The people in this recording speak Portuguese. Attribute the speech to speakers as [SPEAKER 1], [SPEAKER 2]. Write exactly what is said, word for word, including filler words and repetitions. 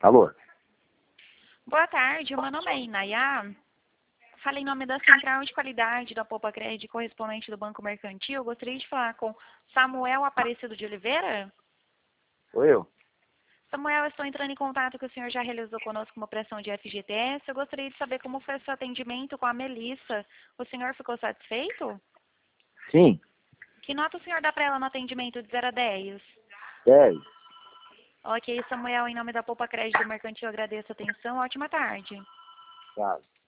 [SPEAKER 1] Alô?
[SPEAKER 2] Boa tarde, meu nome é Inayá. Fala em nome da Central de Qualidade da Poupa Crédito, correspondente do Banco Mercantil. Eu gostaria de falar com Samuel Aparecido de Oliveira.
[SPEAKER 1] Sou eu?
[SPEAKER 2] Samuel, eu estou entrando em contato que o senhor já realizou conosco uma operação de F G T S. Eu gostaria de saber como foi o seu atendimento com a Melissa. O senhor ficou satisfeito?
[SPEAKER 1] Sim.
[SPEAKER 2] Que nota o senhor dá para ela no atendimento de zero a dez?
[SPEAKER 1] dez.
[SPEAKER 2] Ok, Samuel, em nome da Poupa Crédito do Mercantil, eu agradeço a atenção. Ótima tarde.
[SPEAKER 1] Tá.